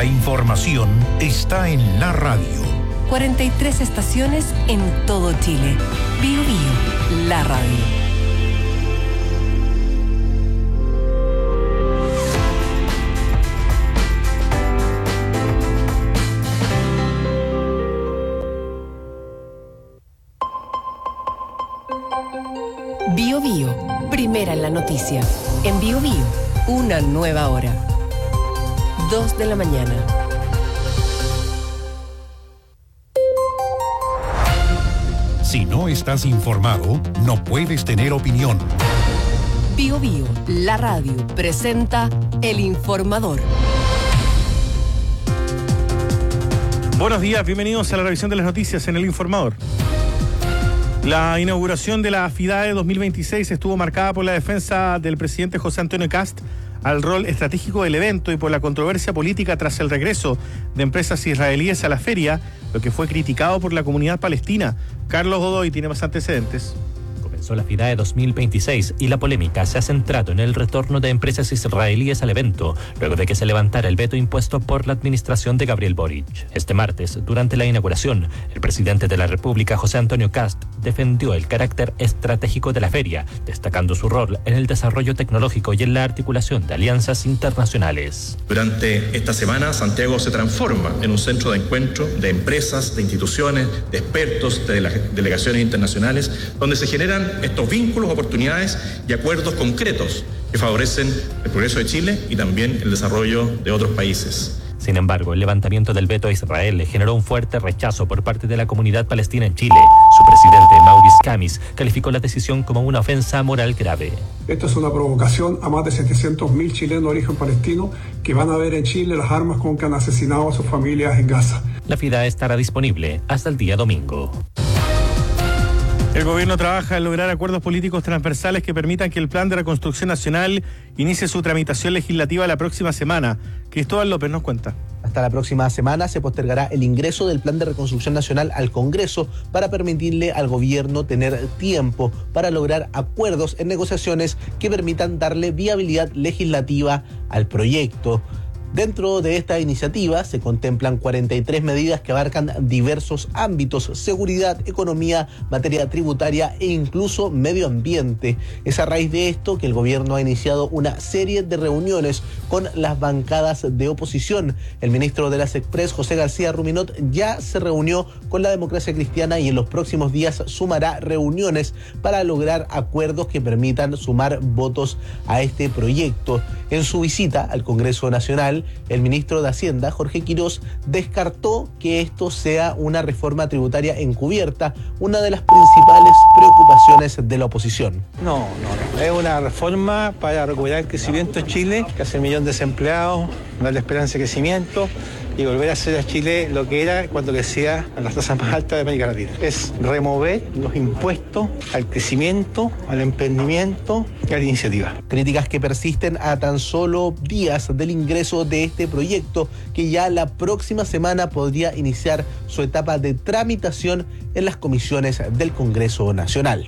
La información está en la radio. 43 estaciones en todo Chile. Bio Bio, la radio. Bio Bio, primera en la noticia. En Bio Bio, una nueva hora. 2 de la mañana. Si no estás informado, no puedes tener opinión. Bio Bio, la radio, presenta El Informador. Buenos días, bienvenidos a la revisión de las noticias en El Informador. La inauguración de la FIDAE 2026 estuvo marcada por la defensa del presidente José Antonio Kast al rol estratégico del evento y por la controversia política tras el regreso de empresas israelíes a la feria, lo que fue criticado por la comunidad palestina. Carlos Godoy tiene más antecedentes. Comenzó la FIDAE 2026 y la polémica se ha centrado en el retorno de empresas israelíes al evento, luego de que se levantara el veto impuesto por la administración de Gabriel Boric. Este martes, durante la inauguración, el presidente de la República, José Antonio Kast, defendió el carácter estratégico de la feria, destacando su rol en el desarrollo tecnológico y en la articulación de alianzas internacionales. Durante esta semana, Santiago se transforma en un centro de encuentro de empresas, de instituciones, de expertos, de delegaciones internacionales, donde se generan estos vínculos, oportunidades y acuerdos concretos que favorecen el progreso de Chile y también el desarrollo de otros países. Sin embargo, el levantamiento del veto a Israel generó un fuerte rechazo por parte de la comunidad palestina en Chile. Su presidente, Maurice Kamis, calificó la decisión como una ofensa moral grave. Esto es una provocación a más de 700.000 chilenos de origen palestino que van a ver en Chile las armas con que han asesinado a sus familias en Gaza. La FIDAE estará disponible hasta el día domingo. El gobierno trabaja en lograr acuerdos políticos transversales que permitan que el Plan de Reconstrucción Nacional inicie su tramitación legislativa la próxima semana. Cristóbal López nos cuenta. Hasta la próxima semana se postergará el ingreso del Plan de Reconstrucción Nacional al Congreso para permitirle al gobierno tener tiempo para lograr acuerdos en negociaciones que permitan darle viabilidad legislativa al proyecto. Dentro de esta iniciativa se contemplan 43 medidas que abarcan diversos ámbitos: seguridad, economía, materia tributaria e incluso medio ambiente. Es a raíz de esto que el gobierno ha iniciado una serie de reuniones con las bancadas de oposición. El ministro de las Express, José García Ruminot, ya se reunió con la Democracia Cristiana y en los próximos días sumará reuniones para lograr acuerdos que permitan sumar votos a este proyecto. En su visita al Congreso Nacional, el ministro de Hacienda, Jorge Quirós, descartó que esto sea una reforma tributaria encubierta, una de las principales preocupaciones de la oposición. No. Es una reforma para recuperar el crecimiento de Chile, casi 1 millón de desempleados, darle esperanza de crecimiento y volver a hacer a Chile lo que era cuando crecía a las tasas más altas de América Latina. Es remover los impuestos al crecimiento, al emprendimiento y a la iniciativa. Críticas que persisten a tan solo días del ingreso de este proyecto, que ya la próxima semana podría iniciar su etapa de tramitación en las comisiones del Congreso Nacional.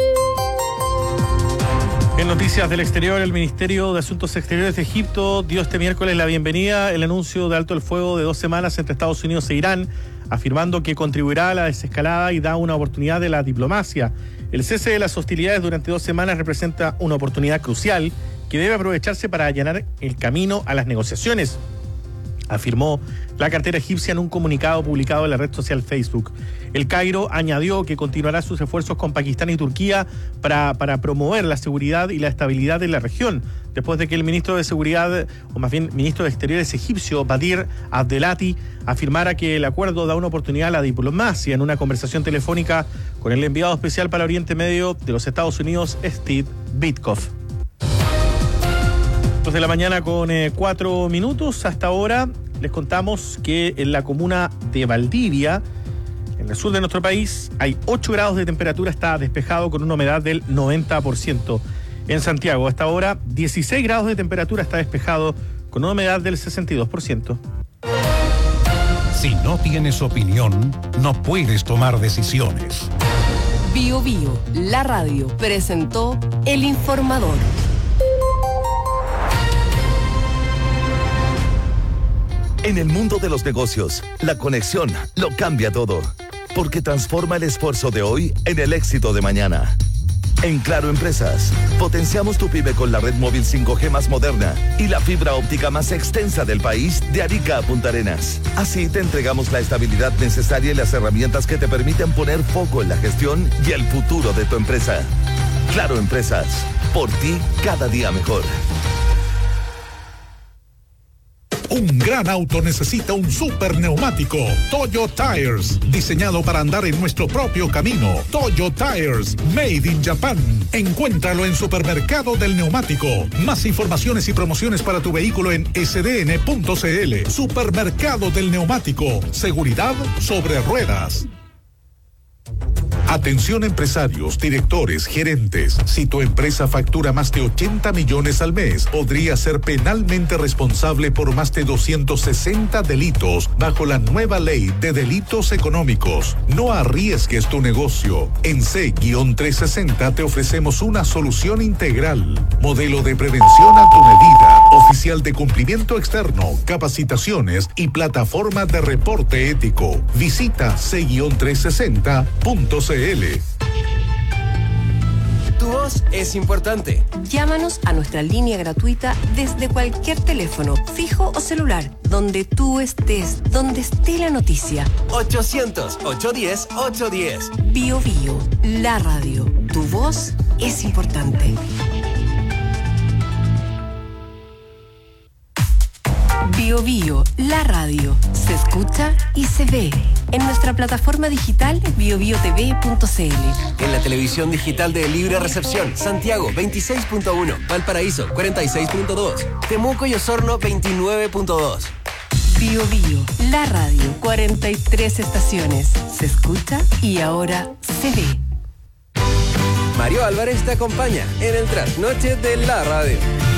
En noticias del exterior, el Ministerio de Asuntos Exteriores de Egipto dio este miércoles la bienvenida al anuncio de alto el fuego de 2 semanas entre Estados Unidos e Irán, afirmando que contribuirá a la desescalada y da una oportunidad de la diplomacia. El cese de las hostilidades durante 2 semanas representa una oportunidad crucial que debe aprovecharse para allanar el camino a las negociaciones, afirmó la cartera egipcia en un comunicado publicado en la red social Facebook. El Cairo añadió que continuará sus esfuerzos con Pakistán y Turquía para promover la seguridad y la estabilidad de la región, después de que el ministro de Seguridad, o más bien ministro de Exteriores egipcio, Badir Abdelati, afirmara que el acuerdo da una oportunidad a la diplomacia en una conversación telefónica con el enviado especial para Oriente Medio de los Estados Unidos, Steve Witkoff. 2 de la mañana con 4 minutos. Hasta ahora les contamos que en la comuna de Valdivia, en el sur de nuestro país, hay 8 grados de temperatura, está despejado con una humedad del 90%. En Santiago, hasta ahora, 16 grados de temperatura, está despejado con una humedad del 62%. Si no tienes opinión, no puedes tomar decisiones. Bio Bio, la radio, presentó El Informador. En el mundo de los negocios, la conexión lo cambia todo, porque transforma el esfuerzo de hoy en el éxito de mañana. En Claro Empresas, potenciamos tu pyme con la red móvil 5G más moderna y la fibra óptica más extensa del país de Arica a Punta Arenas. Así te entregamos la estabilidad necesaria y las herramientas que te permiten poner foco en la gestión y el futuro de tu empresa. Claro Empresas, por ti cada día mejor. Un gran auto necesita un super neumático. Toyo Tires, diseñado para andar en nuestro propio camino. Toyo Tires, made in Japan. Encuéntralo en Supermercado del Neumático. Más informaciones y promociones para tu vehículo en sdn.cl. Supermercado del Neumático. Seguridad sobre ruedas. Atención empresarios, directores, gerentes. Si tu empresa factura más de 80 millones al mes, podría ser penalmente responsable por más de 260 delitos bajo la nueva ley de delitos económicos. No arriesgues tu negocio. En C-360 te ofrecemos una solución integral. Modelo de prevención a tu medida, oficial de cumplimiento externo, capacitaciones y plataforma de reporte ético. Visita C-360.cl. Tu voz es importante. Llámanos a nuestra línea gratuita desde cualquier teléfono, fijo o celular, donde tú estés, donde esté la noticia. 800-810-810. Bio Bio, la radio. Tu voz es importante. Bio Bio, la radio. Se escucha y se ve. En nuestra plataforma digital biobiotv.cl. En la televisión digital de Libre Recepción, Santiago 26.1, Valparaíso 46.2, Temuco y Osorno 29.2. Bio Bio, la radio. 43 estaciones. Se escucha y ahora se ve. Mario Álvarez te acompaña en el trasnoche de la radio.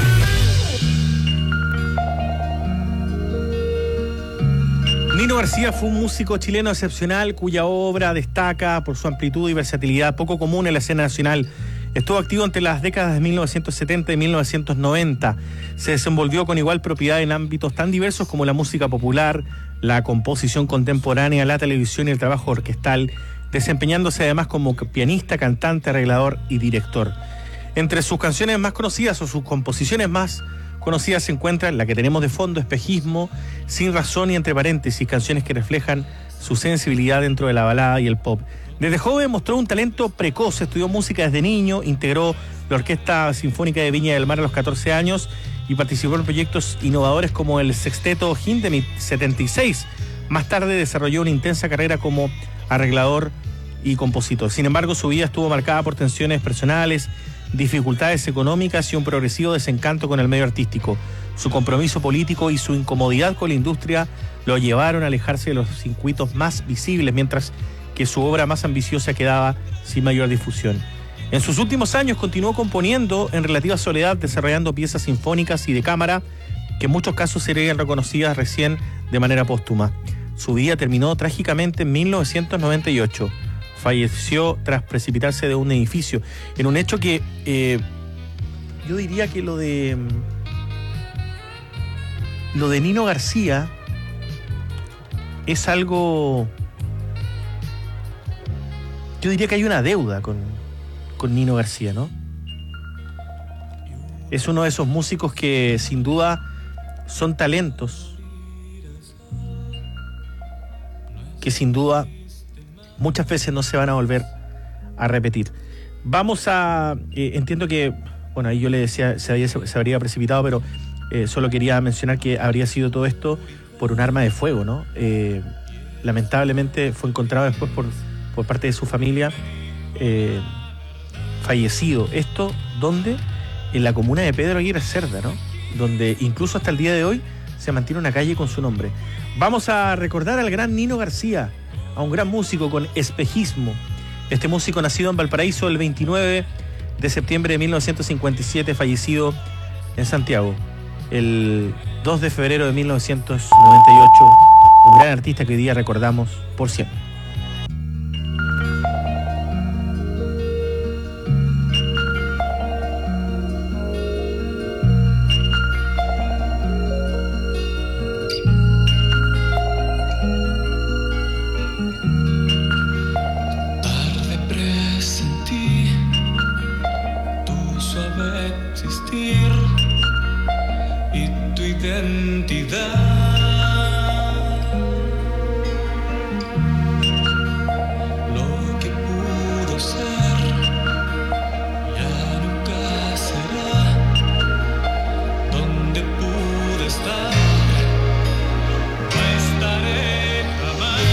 Nino García fue un músico chileno excepcional cuya obra destaca por su amplitud y versatilidad poco común en la escena nacional. Estuvo activo entre las décadas de 1970 y 1990. Se desenvolvió con igual propiedad en ámbitos tan diversos como la música popular, la composición contemporánea, la televisión y el trabajo orquestal, desempeñándose además como pianista, cantante, arreglador y director. Entre sus canciones más conocidas o sus composiciones más conocidas se encuentran la que tenemos de fondo, Espejismo, Sin Razón y Entre Paréntesis, canciones que reflejan su sensibilidad dentro de la balada y el pop. Desde joven mostró un talento precoz, estudió música desde niño, integró la Orquesta Sinfónica de Viña del Mar a los 14 años y participó en proyectos innovadores como el Sexteto Hindemith 76. Más tarde desarrolló una intensa carrera como arreglador y compositor. Sin embargo, su vida estuvo marcada por tensiones personales, dificultades económicas y un progresivo desencanto con el medio artístico. Su compromiso político y su incomodidad con la industria lo llevaron a alejarse de los circuitos más visibles, mientras que su obra más ambiciosa quedaba sin mayor difusión. En sus últimos años continuó componiendo en relativa soledad, desarrollando piezas sinfónicas y de cámara que en muchos casos serían reconocidas recién de manera póstuma. Su vida terminó trágicamente en 1998. Falleció tras precipitarse de un edificio, en un hecho que yo diría que lo de Nino García es algo, yo diría que hay una deuda con Nino García, ¿no? Es uno de esos músicos que sin duda son talentos que sin duda muchas veces no se van a volver a repetir. Vamos a... entiendo que... Bueno, ahí yo le decía, se habría precipitado, pero solo quería mencionar que habría sido todo esto por un arma de fuego, ¿no? Lamentablemente fue encontrado después por parte de su familia fallecido. ¿Esto dónde? En la comuna de Pedro Aguirre Cerda, ¿no? Donde incluso hasta el día de hoy se mantiene una calle con su nombre. Vamos a recordar al gran Nino García, a un gran músico con Espejismo. Este músico nacido en Valparaíso el 29 de septiembre de 1957, fallecido en Santiago el 2 de febrero de 1998, un gran artista que hoy día recordamos por siempre. identidad. Lo que pudo ser ya nunca será. Donde pude estar, no estaré jamás.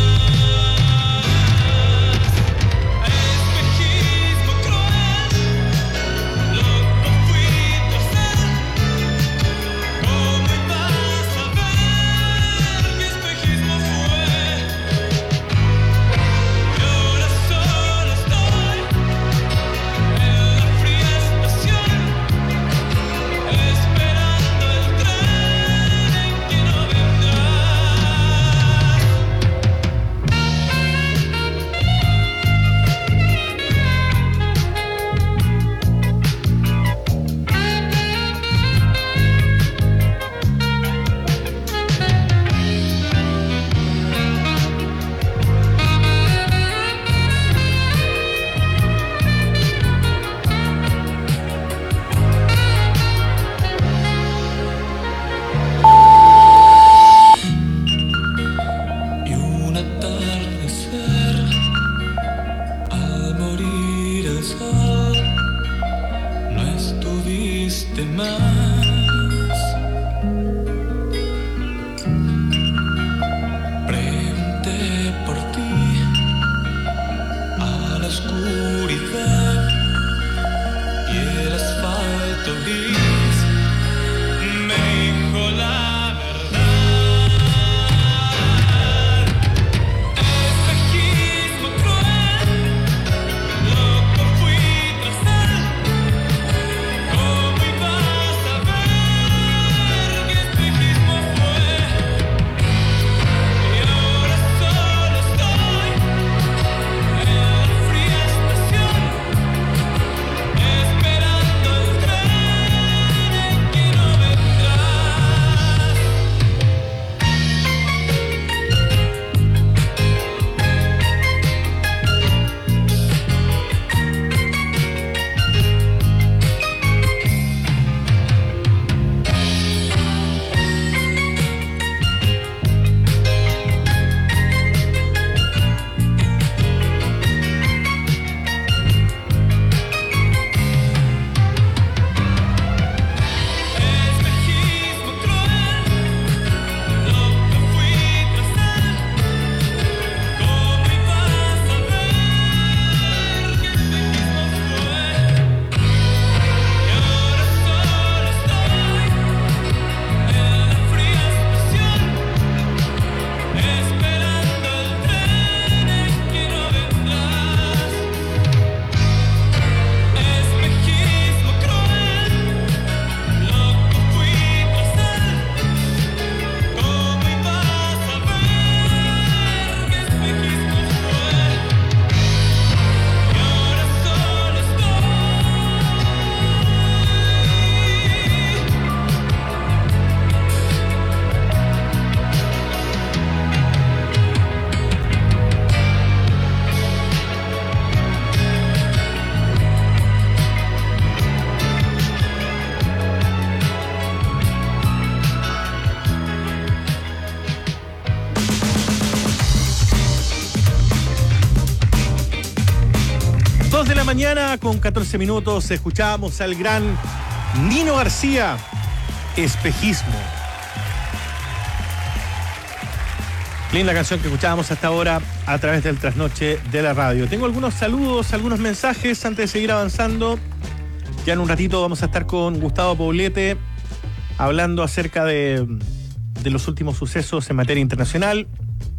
Espejismo cruel, loco fui tras él. ¿Cómo iba a saber qué espejismo fue? Y ahora solo estoy en la fría estación, esperando el tren en que no vendrás. Y un atardecer, al morir el sol, no estuviste más. Pregunté por ti a la oscuridad y el asfalto gris me dijo la verdad. Espejismo cruel, loco fui tras él. ¿Cómo iba a saber qué espejismo fue? Y ahora solo estoy en la fría estación, esperando el tren en que no vendrás. Espejismo cruel, loco fui tras él. ¿Cómo iba a saber qué espejismo fue? Y ahora solo estoy en la fría estación, esperando el tren en que no vendrás. Espejismo cruel, loco fui tras él. ¿Cómo iba a saber qué espejismo fue? Y ahora solo estoy. Dos de la mañana con 14 minutos escuchábamos al gran Nino García, Espejismo. Linda canción que escuchábamos hasta ahora a través del trasnoche de la radio. Tengo algunos saludos, algunos mensajes antes de seguir avanzando. Ya en un ratito vamos a estar con Gustavo Poblete hablando acerca de los últimos sucesos en materia internacional.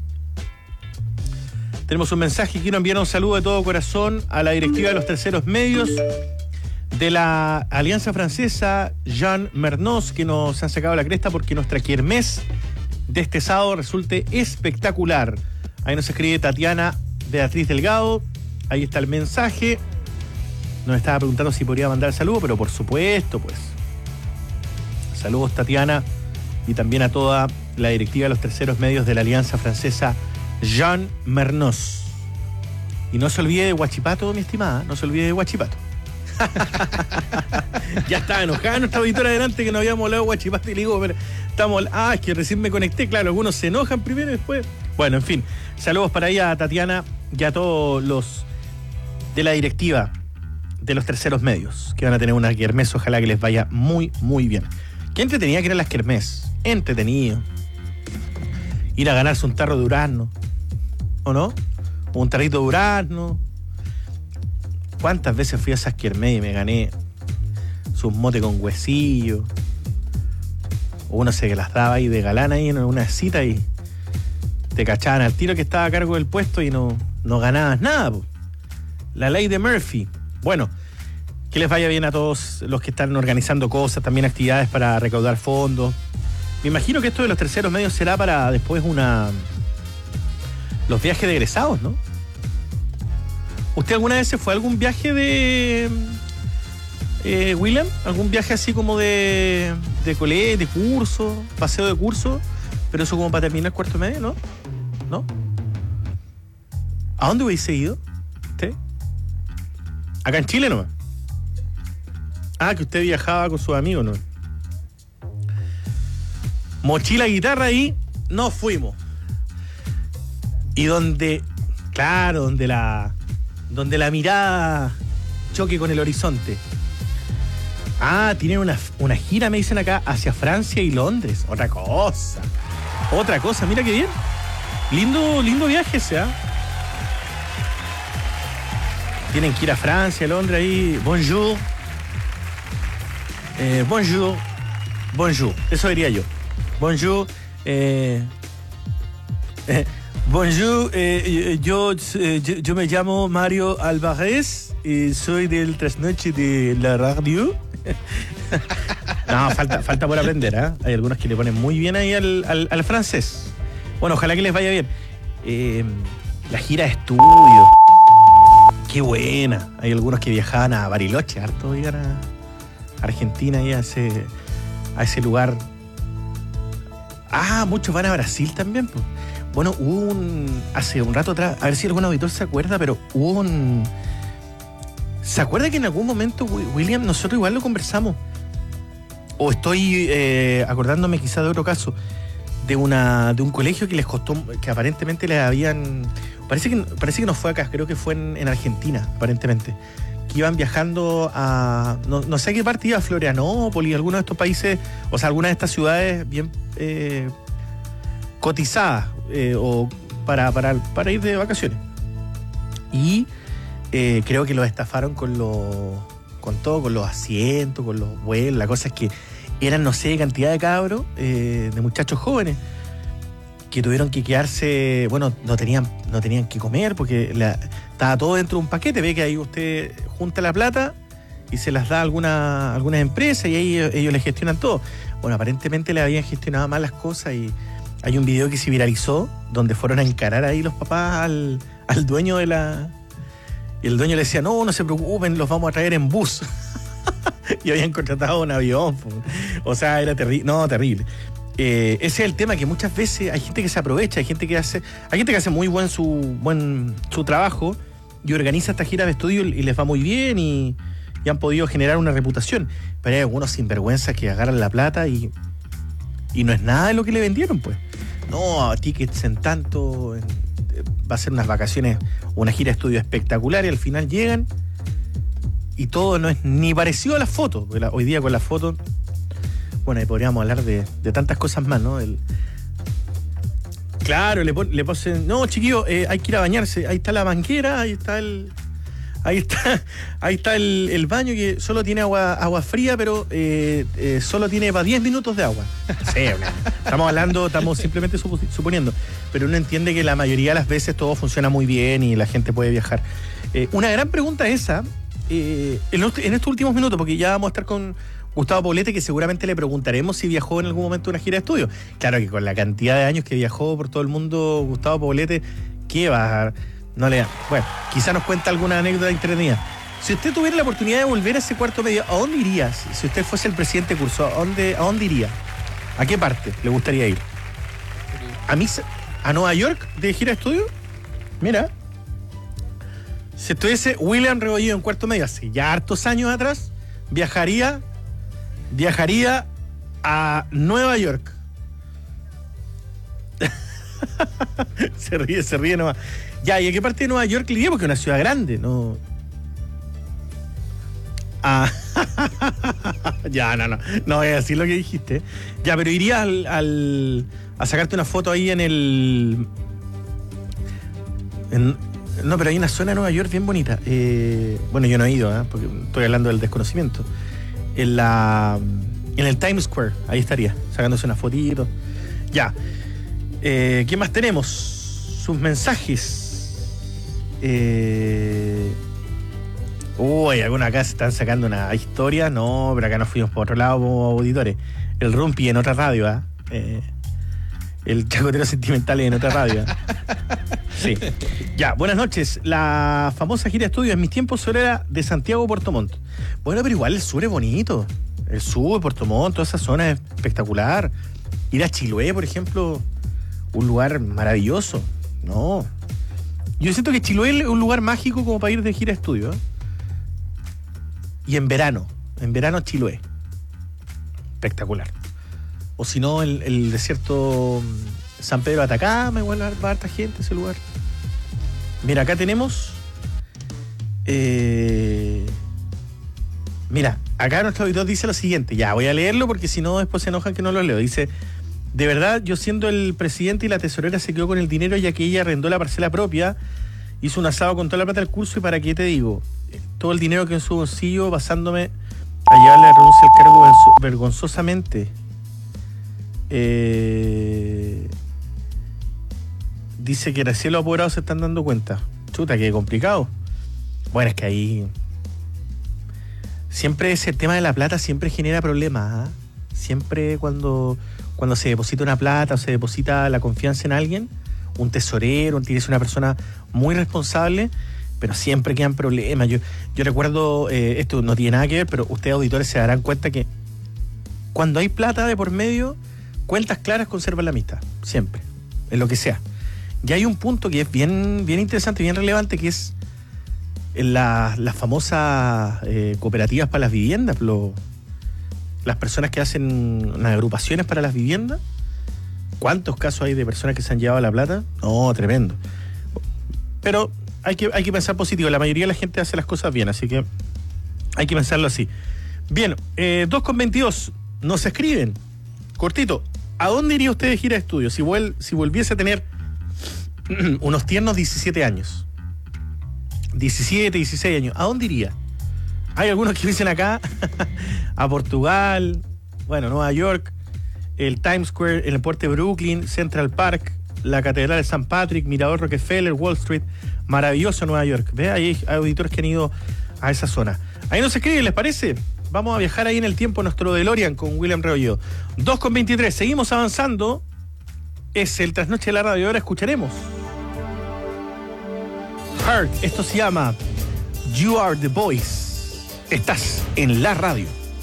Tenemos un mensaje y quiero enviar un saludo de todo corazón a la directiva de los terceros medios de la Alianza Francesa, Jean Mernos, que nos han sacado la cresta porque nuestra kermés de este sábado resulte espectacular. Ahí nos escribe Tatiana Beatriz Delgado. Ahí está el mensaje. Nos estaba preguntando si podría mandar el saludo, pero por supuesto, pues. Saludos, Tatiana, y también a toda la directiva de los terceros medios de la Alianza Francesa, Jean Mernos. Y no se olvide de Huachipato, mi estimada, no se olvide de Huachipato. Ya estaba enojada nuestra auditora delante que no habíamos hablado guachipaste y le digo, pero estamos. Es que recién me conecté, claro, algunos se enojan primero y después. Bueno, en fin, saludos para ella, a Tatiana y a todos los de la directiva de los terceros medios, que van a tener una kermés, ojalá que les vaya muy, muy bien. Qué entretenida que eran las kermés, entretenido. Ir a ganarse un tarro de durazno, ¿o no? O un tarrito de durazno. ¿Cuántas veces fui a esas kermés y me gané sus motes con huesillo? O uno se las daba ahí de galán ahí en una cita y te cachaban al tiro que estaba a cargo del puesto y no ganabas nada, po. La ley de Murphy. Bueno, que les vaya bien a todos los que están organizando cosas, también actividades para recaudar fondos. Me imagino que esto de los terceros medios será para después los viajes de egresados, ¿no? ¿Usted alguna vez se fue a algún viaje de William? ¿Algún viaje así como de colegio, de curso, paseo de curso? Pero eso como para terminar cuarto medio, ¿no? ¿No? ¿A dónde hubiese ido usted? Acá en Chile nomás. Que usted viajaba con sus amigos, ¿no? Mochila, guitarra y nos fuimos. Y donde la mirada choque con el horizonte. Tienen una gira, me dicen acá, hacia Francia y Londres. Otra cosa, mira qué bien. Lindo viaje ese, Tienen que ir a Francia, Londres ahí. Bonjour. Bonjour. Eso diría yo. Bonjour. Bonjour. Yo me llamo Mario Alvarez y soy del trasnoche de la radio. No, falta por aprender, Hay algunos que le ponen muy bien ahí al francés. Bueno, ojalá que les vaya bien. La gira de estudio. Qué buena. Hay algunos que viajaban a Bariloche, harto, digan, a Argentina y a ese lugar. Muchos van a Brasil también, pues. Bueno, hace un rato atrás, a ver si algún auditor se acuerda, pero ¿se acuerda que en algún momento, William, nosotros igual lo conversamos? O estoy acordándome quizá de otro caso, de un colegio que les costó, que aparentemente les habían... Parece que no fue acá, creo que fue en Argentina, aparentemente. Que iban viajando a... No sé a qué parte iba, a Florianópolis, algunos de estos países, o sea, algunas de estas ciudades bien cotizadas, o para ir de vacaciones. Y creo que los estafaron con todo, con los asientos, con los vuelos. La cosa es que eran, no sé, cantidad de cabros, de muchachos jóvenes, que tuvieron que quedarse, bueno, no tenían que comer porque estaba todo dentro de un paquete. Ve que ahí usted junta la plata y se las da a algunas empresas y ahí ellos les gestionan todo. Bueno, aparentemente le habían gestionado mal las cosas y hay un video que se viralizó donde fueron a encarar ahí los papás al dueño de la... Y el dueño le decía, no se preocupen, los vamos a traer en bus. Y habían contratado un avión. O sea, era terrible. No, terrible. Ese es el tema, que muchas veces hay gente que se aprovecha, hay gente que hace muy buen su trabajo y organiza estas giras de estudio y les va muy bien y han podido generar una reputación. Pero hay algunos sinvergüenzas que agarran la plata y no es nada de lo que le vendieron, pues. No, tickets en tanto, va a ser unas vacaciones, una gira de estudio espectacular y al final llegan y todo no es ni parecido a las fotos. Hoy día con las fotos, bueno, ahí podríamos hablar de tantas cosas más, ¿no? Claro, le ponen, no, chiquillo, hay que ir a bañarse, ahí está la banquera, ahí está el baño que solo tiene agua fría, pero solo tiene para 10 minutos de agua. Sí, estamos simplemente suponiendo, pero uno entiende que la mayoría de las veces todo funciona muy bien y la gente puede viajar. Una gran pregunta esa, en estos últimos minutos, porque ya vamos a estar con Gustavo Poblete, que seguramente le preguntaremos si viajó en algún momento a una gira de estudio. Claro que con la cantidad de años que viajó por todo el mundo Gustavo Poblete, ¿qué va? No le da. Bueno, quizá nos cuenta alguna anécdota entretenida. Si usted tuviera la oportunidad de volver a ese cuarto medio, ¿a dónde iría? Si usted fuese el presidente de curso, ¿a dónde iría? ¿A qué parte le gustaría ir? ¿A Nueva York de gira de estudio? Mira. Si estuviese William Rebolledo en cuarto medio hace ya hartos años atrás, viajaría a Nueva York. se ríe nomás. Ya, ¿y a qué parte de Nueva York le iría? Porque es una ciudad grande, ¿no? Ah, ya, no voy a decir lo que dijiste. Ya, pero iría a sacarte una foto ahí no, pero hay una zona de Nueva York bien bonita. Bueno, yo no he ido, porque estoy hablando del desconocimiento. En el Times Square, ahí estaría, sacándose una fotito. Ya. ¿Qué más tenemos? Sus mensajes. Algunos acá se están sacando una historia. No, pero acá nos fuimos por otro lado como auditores. El Rumpi en otra radio, el Chacotero Sentimental en otra radio. Sí. Ya, buenas noches. La famosa gira de estudio en mis tiempos solo era de Santiago a Puerto Montt. Bueno, pero igual el sur es bonito. El sur, Puerto Montt, toda esa zona es espectacular. Ir a Chiloé, por ejemplo, un lugar maravilloso. No. Yo siento que Chiloé es un lugar mágico como para ir de gira de estudio. Y en verano Chiloé. Espectacular. O si no, el desierto San Pedro de Atacama, igual va harta gente ese lugar. Mira, acá tenemos. Mira, acá nuestro auditor dice lo siguiente. Ya, voy a leerlo porque si no después se enojan que no lo leo. Dice: de verdad, yo siendo el presidente y la tesorera se quedó con el dinero ya que ella arrendó la parcela propia, hizo un asado con toda la plata del curso y para qué te digo, todo el dinero que en su bolsillo basándome a llevarle la renuncia al cargo vergonzosamente. Dice que recién los apoderados se están dando cuenta. Chuta, qué complicado. Bueno, es que ahí siempre ese tema de la plata siempre genera problemas, ¿eh? Siempre cuando se deposita una plata o se deposita la confianza en alguien, un tesorero, tiene que ser una persona muy responsable, pero siempre quedan problemas. Yo recuerdo, esto no tiene nada que ver, pero ustedes auditores se darán cuenta que cuando hay plata de por medio, cuentas claras conservan la amistad, siempre, en lo que sea. Y hay un punto que es bien interesante, bien relevante, que es las famosas cooperativas para las viviendas, las personas que hacen unas agrupaciones para las viviendas. ¿Cuántos casos hay de personas que se han llevado la plata? No, tremendo. Pero hay que pensar positivo. La mayoría de la gente hace las cosas bien, así que hay que pensarlo así. Bien, 2:22. Nos escriben, cortito. ¿A dónde iría usted de gira de estudio si volviese a tener unos tiernos 17 años? 17, 16 años. ¿A dónde iría? Hay algunos que dicen acá a Portugal, bueno, Nueva York, el Times Square, en el puerto de Brooklyn, Central Park, la Catedral de St. Patrick, Mirador Rockefeller, Wall Street. Maravilloso Nueva York. ¿Ve? Ahí hay auditores que han ido a esa zona. Ahí nos escriben, ¿les parece? Vamos a viajar ahí en el tiempo, nuestro DeLorean con William Rebolledo. 2:23, seguimos avanzando. Es el Trasnoche de la Radio. Ahora escucharemos Heart. Esto se llama You Are The Voice. Estás en la radio.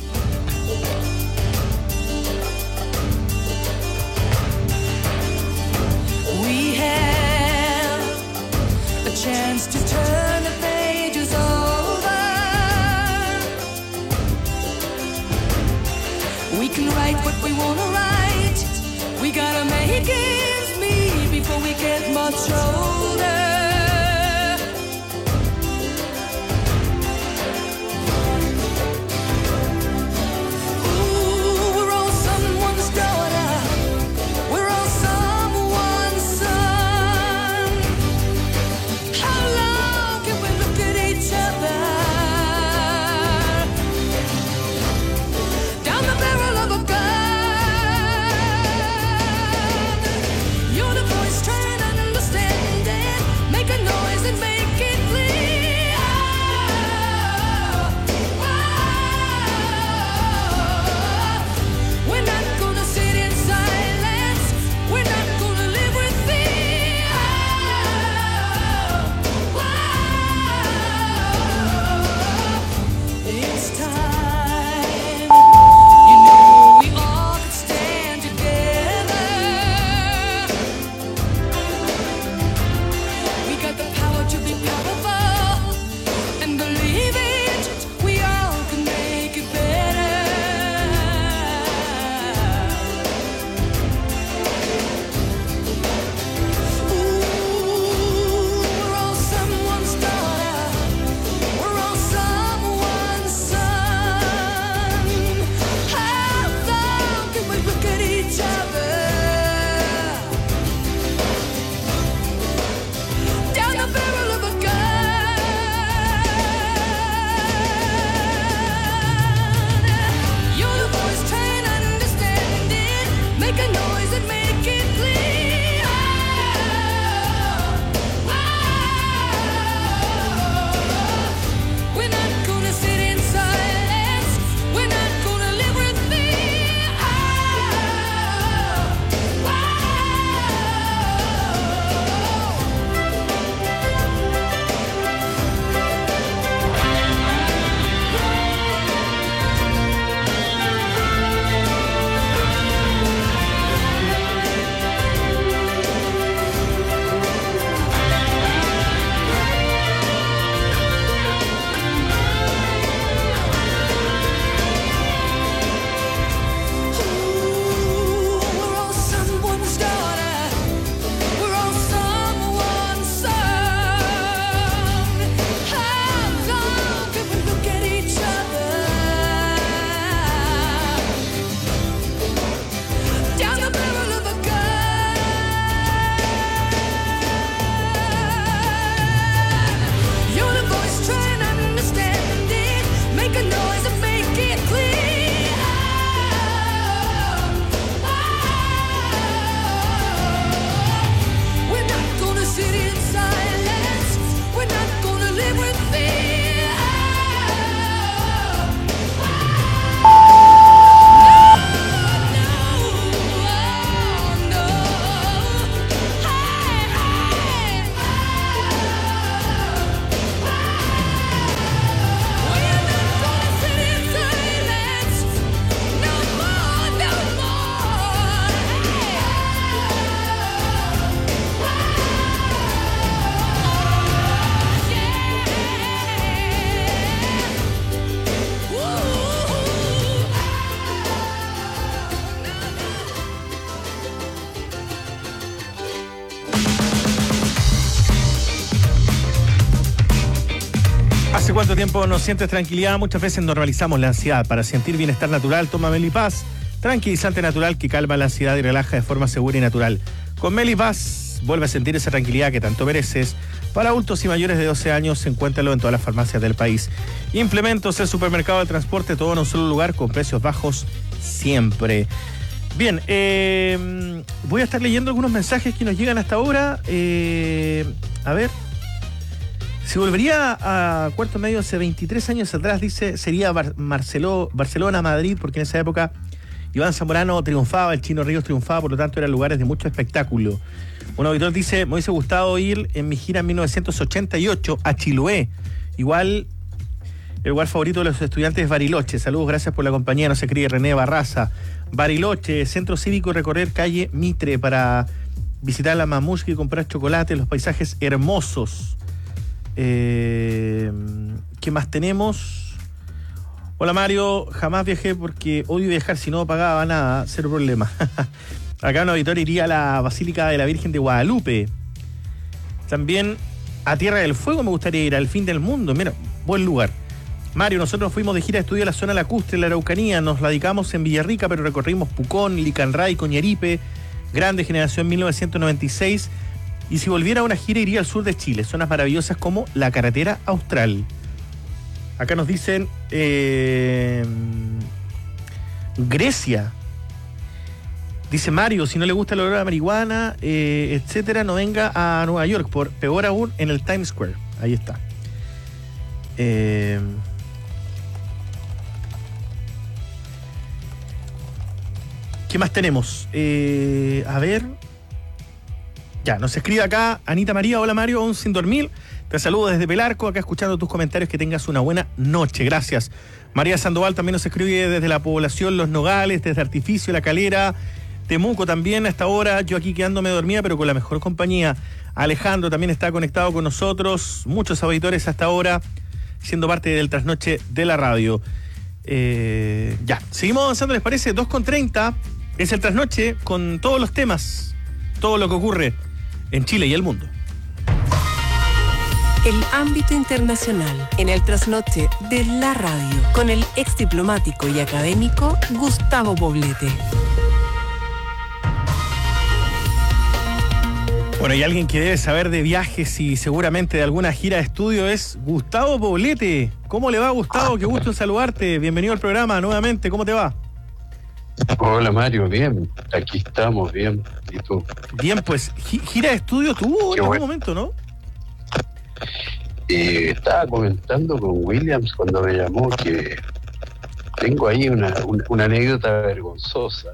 We have a chance to turn the pages over. We can write what we want to write. We gotta make ends meet before we get much older. You're the voice trying to understand it. ¿Hace cuánto tiempo no sientes tranquilidad? Muchas veces normalizamos la ansiedad. Para sentir bienestar natural, toma Melipaz, tranquilizante natural que calma la ansiedad y relaja de forma segura y natural. Con Melipaz, vuelve a sentir esa tranquilidad que tanto mereces. Para adultos y mayores de 12 años, encuéntralo en todas las farmacias del país. Implementos, el supermercado de transporte, todo en un solo lugar, con precios bajos siempre. Bien, voy a estar leyendo algunos mensajes que nos llegan hasta ahora. A ver. Si volvería a cuarto medio hace 23 años atrás, dice, sería Barcelona-Madrid, porque en esa época Iván Zamorano triunfaba, el Chino Ríos triunfaba, por lo tanto eran lugares de mucho espectáculo. Un auditor dice, me hubiese gustado ir en mi gira en 1988 a Chiloé. Igual, el lugar favorito de los estudiantes es Bariloche. Saludos, gracias por la compañía, no se escribe René Barraza. Bariloche, centro cívico, recorrer calle Mitre para visitar la Mamushki y comprar chocolate, los paisajes hermosos. ¿Qué más tenemos? Hola Mario, jamás viajé porque odio viajar, si no pagaba nada, cero problema. Acá un auditor iría a la Basílica de la Virgen de Guadalupe. También a Tierra del Fuego me gustaría ir, al fin del mundo. Mira, buen lugar. Mario, nosotros fuimos de gira de estudio a la zona lacustre, la Araucanía, nos radicamos en Villarrica, pero recorrimos Pucón, Licanray, Coñaripe, Grande Generación 1996. Y si volviera a una gira iría al sur de Chile, zonas maravillosas como la Carretera Austral. Acá nos dicen Grecia. Dice Mario, si no le gusta el olor a marihuana, etcétera, no venga a Nueva York, peor aún en el Times Square. Ahí está. ¿Qué más tenemos? A ver. Ya, nos escribe acá Anita María. Hola Mario, aún sin dormir. Te saludo desde Pelarco, acá escuchando tus comentarios. Que tengas una buena noche, gracias. María Sandoval también nos escribe desde la población Los Nogales, desde Artificio, La Calera, Temuco también a esta hora. Yo aquí quedándome dormida, pero con la mejor compañía. Alejandro también está conectado con nosotros. Muchos auditores hasta ahora, siendo parte del trasnoche de la radio. Ya, seguimos avanzando, ¿les parece? 2:30 es el trasnoche con todos los temas, todo lo que ocurre en Chile y el mundo. El ámbito internacional en el trasnoche de la radio con el ex diplomático y académico Gustavo Poblete. Bueno, y alguien que debe saber de viajes y seguramente de alguna gira de estudio es Gustavo Poblete. ¿Cómo le va, Gustavo? Qué gusto en saludarte. Bienvenido al programa nuevamente. ¿Cómo te va? Hola Mario, bien, aquí estamos, bien, ¿y tú? Bien, pues, gira de estudio tuvo en algún momento, ¿no? Estaba comentando con Williams cuando me llamó que tengo ahí una anécdota vergonzosa,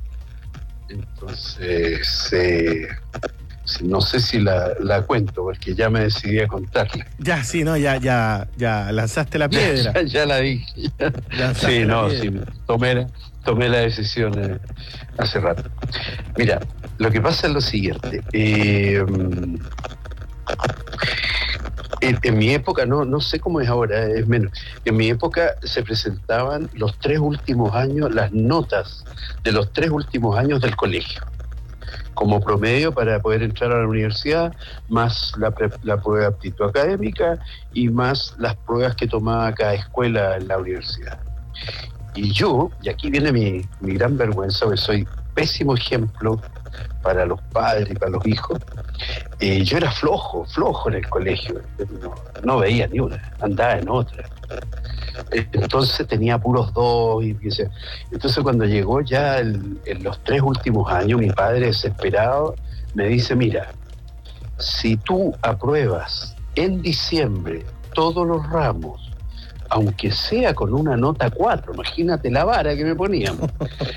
entonces no sé si la cuento porque ya me decidí a contarla. Ya, sí, no, ya lanzaste la piedra. Ya la dije. Sí, no, sí, tomé la decisión hace rato. Mira, lo que pasa es lo siguiente. En mi época, no sé cómo es ahora, es menos. En mi época se presentaban los 3 últimos años, las notas de los 3 últimos años del colegio, como promedio para poder entrar a la universidad, más la prueba de aptitud académica y más las pruebas que tomaba cada escuela en la universidad. Y yo, y aquí viene mi gran vergüenza, porque soy pésimo ejemplo para los padres y para los hijos, yo era flojo en el colegio, no veía ni una, andaba en otra. Entonces tenía puros 2 y entonces cuando llegó ya en los 3 últimos años, mi padre desesperado me dice, mira, si tú apruebas en diciembre todos los ramos, aunque sea con una nota 4, imagínate la vara que me poníamos,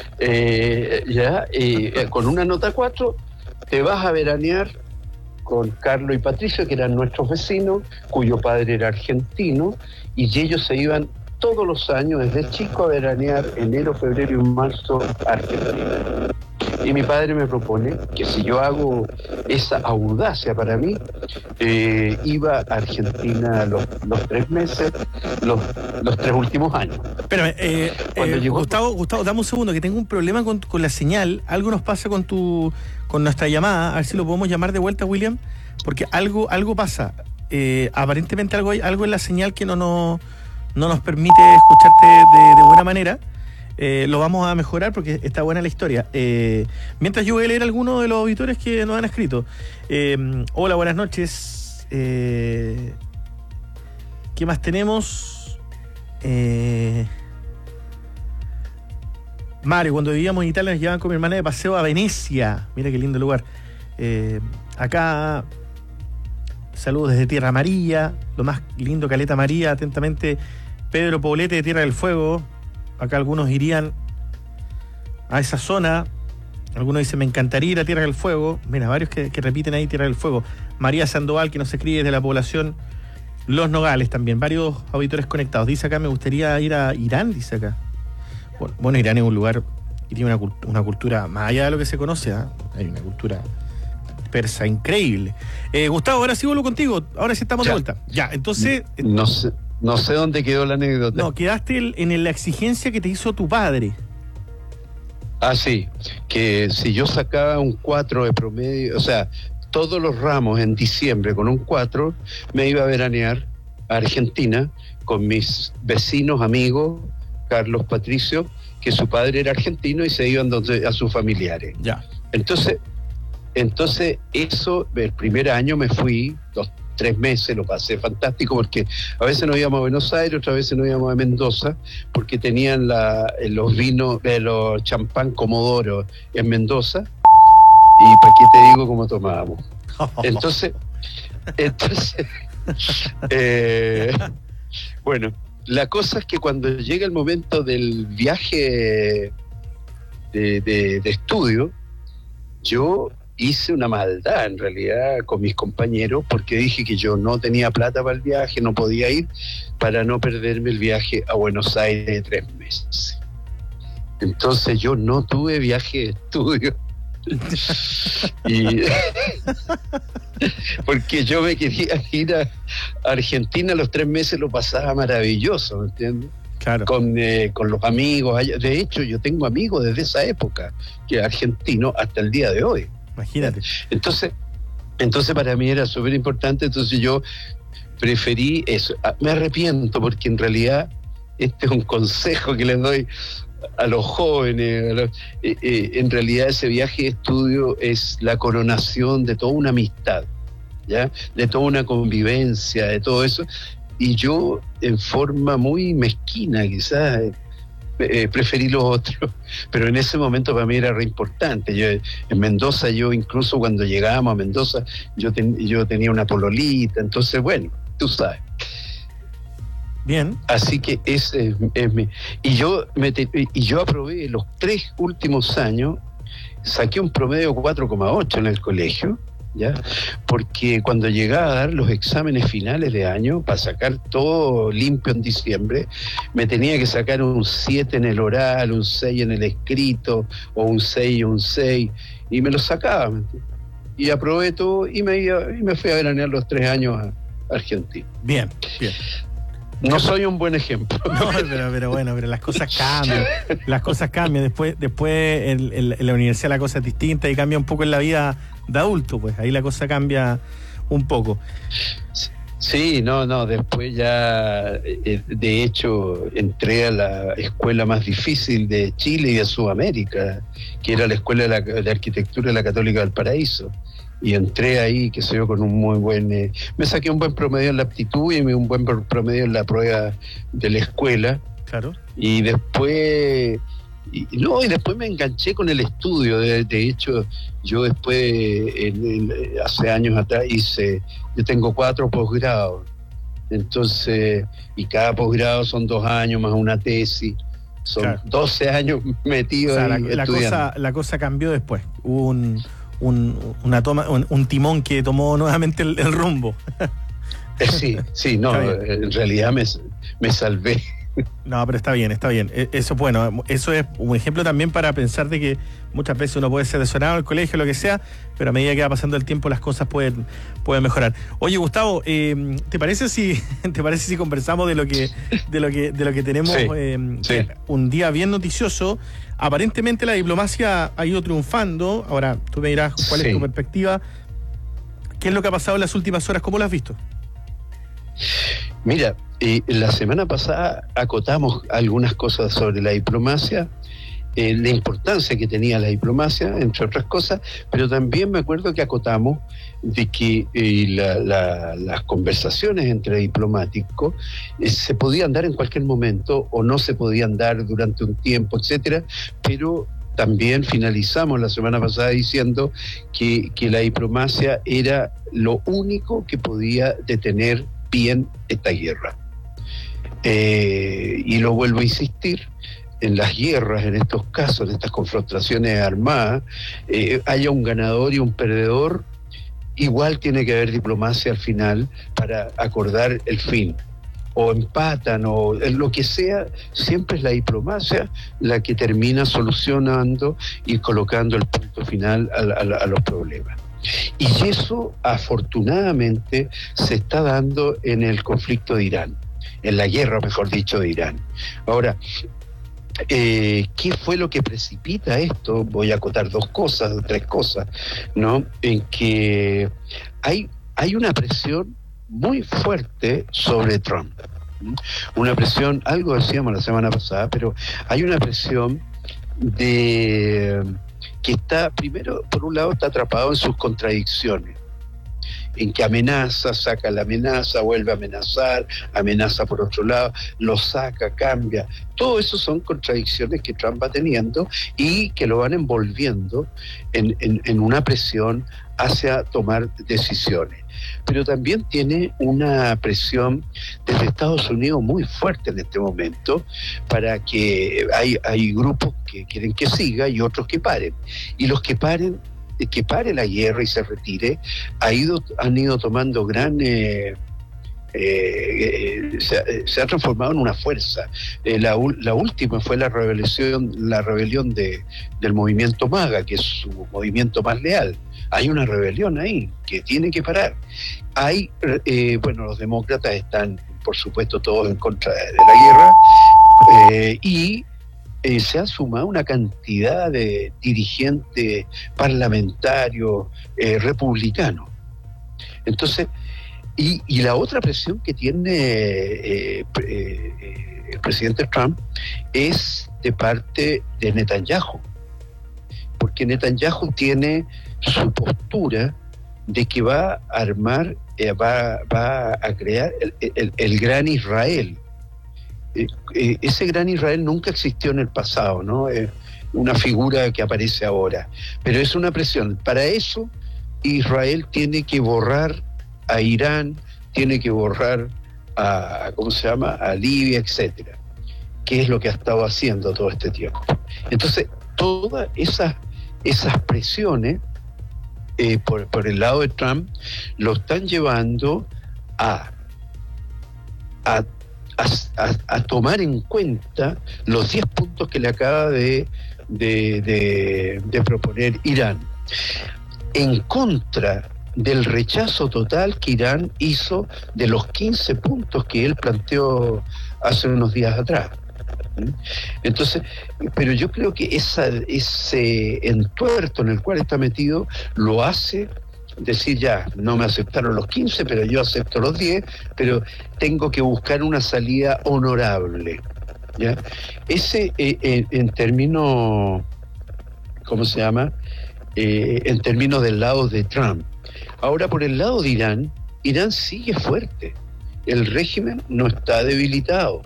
con una nota 4 te vas a veranear con Carlos y Patricio, que eran nuestros vecinos, cuyo padre era argentino, y ellos se iban todos los años desde chico a veranear enero, febrero y marzo a Argentina. Y mi padre me propone que si yo hago esa audacia para mí, iba a Argentina los 3 meses, los 3 últimos años. Espérame, Gustavo, dame un segundo, que tengo un problema con la señal. Algo nos pasa con nuestra llamada. A ver si lo podemos llamar de vuelta, William, porque algo pasa. aparentemente algo en la señal que no nos permite escucharte de buena manera. Lo vamos a mejorar porque está buena la historia. Mientras yo voy a leer algunos de los auditores que nos han escrito. Hola, buenas noches. ¿Qué más tenemos? Mario, cuando vivíamos en Italia nos llevaban con mi hermana de paseo a Venecia. Mira qué lindo lugar. Acá, saludos desde Tierra Amarilla, lo más lindo, Caleta María, atentamente, Pedro Poblete de Tierra del Fuego. Acá algunos irían a esa zona. Algunos dicen, me encantaría ir a Tierra del Fuego. Mira, varios que repiten ahí Tierra del Fuego. María Sandoval, que nos escribe desde la población Los Nogales también. Varios auditores conectados. Dice acá, me gustaría ir a Irán, dice acá. Bueno, Irán es un lugar y tiene una cultura más allá de lo que se conoce, ¿eh? Hay una cultura persa increíble. Gustavo, ahora sí vuelvo contigo. Ahora sí estamos de vuelta. Ya, entonces... No sé dónde quedó la anécdota. No, quedaste en la exigencia que te hizo tu padre. Ah, sí, que si yo sacaba un 4 de promedio, o sea, todos los ramos en diciembre con un 4, me iba a veranear a Argentina con mis vecinos, amigos, Carlos Patricio, que su padre era argentino y se iban a sus familiares. Ya. Entonces eso, el primer año me fui, 3 meses, lo pasé fantástico, porque a veces nos íbamos a Buenos Aires, otras veces nos íbamos a Mendoza, porque tenían los vinos, los champán Comodoro en Mendoza, y para qué te digo cómo tomábamos. Entonces bueno, la cosa es que cuando llega el momento del viaje de estudio, yo hice una maldad en realidad con mis compañeros, porque dije que yo no tenía plata para el viaje, no podía ir, para no perderme el viaje a Buenos Aires de 3 meses. Entonces yo no tuve viaje de estudio. Y porque yo me quería ir a Argentina, los 3 meses lo pasaba maravilloso, ¿me entiendes? Claro. Con los amigos allá. De hecho, yo tengo amigos desde esa época, que argentinos hasta el día de hoy. Imagínate. Entonces para mí era súper importante, entonces yo preferí eso. Me arrepiento porque en realidad este es un consejo que les doy a los jóvenes. En realidad ese viaje de estudio es la coronación de toda una amistad, ¿ya? De toda una convivencia, de todo eso. Y yo, en forma muy mezquina quizás, preferí lo otro, pero en ese momento para mí era re importante. Yo, en Mendoza, yo incluso cuando llegábamos a Mendoza, yo tenía una pololita, entonces bueno, tú sabes. Bien. Así que ese es mi... Y yo aprobé los 3 últimos años, saqué un promedio 4,8 en el colegio, ¿ya? Porque cuando llegaba a dar los exámenes finales de año, para sacar todo limpio en diciembre, me tenía que sacar un 7 en el oral, un 6 en el escrito, o un 6 y un 6, y me lo sacaba, ¿me entiendes? Y aprobé todo y me fui a veranear los 3 años a Argentina. Bien. No soy un buen ejemplo. No, pero bueno, pero las cosas cambian. Las cosas cambian. Después en la universidad la cosa es distinta y cambia un poco en la vida de adulto, pues ahí la cosa cambia un poco. Sí, no, después ya, de hecho, entré a la escuela más difícil de Chile y de Sudamérica, que era la Escuela de Arquitectura de la Católica del Paraíso. Y entré ahí, qué sé yo, con un muy buen... me saqué un buen promedio en la aptitud y un buen promedio en la prueba de la escuela. Claro. Y después... Y después me enganché con el estudio. De hecho, yo después, hace años atrás, yo tengo 4 posgrados. Entonces, y cada posgrado son 2 años más una tesis. Son, claro, 12 años metidos, o sea, ahí estudiando. La cosa cambió después. Hubo un timón que tomó nuevamente el rumbo. Sí, no, en realidad me salvé. No, pero está bien. Eso, bueno, eso es un ejemplo también para pensar de que muchas veces uno puede ser desordenado en el colegio, lo que sea, pero a medida que va pasando el tiempo las cosas pueden mejorar. Oye, Gustavo, ¿te parece si conversamos de lo que tenemos? Sí. Un día bien noticioso. Aparentemente la diplomacia ha ido triunfando. Ahora tú me dirás cuál es tu perspectiva. ¿Qué es lo que ha pasado en las últimas horas? ¿Cómo lo has visto? Mira, la semana pasada acotamos algunas cosas sobre la diplomacia, la importancia que tenía la diplomacia, entre otras cosas, pero también me acuerdo que acotamos de que las conversaciones entre diplomáticos se podían dar en cualquier momento o no se podían dar durante un tiempo, etcétera, pero también finalizamos la semana pasada diciendo que la diplomacia era lo único que podía detener bien esta guerra. Y lo vuelvo a insistir, en las guerras, en estos casos, en estas confrontaciones armadas, haya un ganador y un perdedor, igual tiene que haber diplomacia al final para acordar el fin. O empatan, o lo que sea, siempre es la diplomacia la que termina solucionando y colocando el punto final a los problemas. Y eso, afortunadamente, se está dando en el conflicto de Irán, en la guerra, mejor dicho, de Irán. Ahora, ¿qué fue lo que precipita esto? Voy a acotar tres cosas, ¿no? En que hay una presión muy fuerte sobre Trump. Una presión, algo decíamos la semana pasada, pero hay una presión que está, primero, por un lado, está atrapado en sus contradicciones, en que amenaza, saca la amenaza, vuelve a amenazar, amenaza por otro lado, lo saca, cambia. Todo eso son contradicciones que Trump va teniendo y que lo van envolviendo en una presión hacia tomar decisiones. Pero también tiene una presión desde Estados Unidos muy fuerte en este momento, para que hay grupos que quieren que siga y otros que paren. Y los que pare la guerra y se retire, han ido tomando se ha transformado en una fuerza. La última fue la rebelión del movimiento MAGA, que es su movimiento más leal. Hay una rebelión ahí que tiene que parar. Los demócratas están, por supuesto, todos en contra de la guerra, y se ha sumado una cantidad de dirigentes parlamentarios republicanos. Entonces, y la otra presión que tiene el presidente Trump es de parte de Netanyahu, porque Netanyahu tiene su postura de que va a armar, va a crear el gran Israel. Ese gran Israel nunca existió en el pasado, ¿no? Es una figura que aparece ahora, pero es una presión. Para eso, Israel tiene que borrar a Irán, tiene que borrar a Libia, etcétera, que es lo que ha estado haciendo todo este tiempo. Entonces, todas esas presiones por el lado de Trump lo están llevando a tomar en cuenta los 10 puntos que le acaba de proponer Irán, en contra del rechazo total que Irán hizo de los 15 puntos que él planteó hace unos días atrás. Entonces, pero yo creo que ese entuerto en el cual está metido lo hace decir: ya, no me aceptaron los 15, pero yo acepto los 10, pero tengo que buscar una salida honorable, ¿ya? Ese, en términos, en términos del lado de Trump. Ahora, por el lado de Irán, Irán sigue fuerte. El régimen no está debilitado.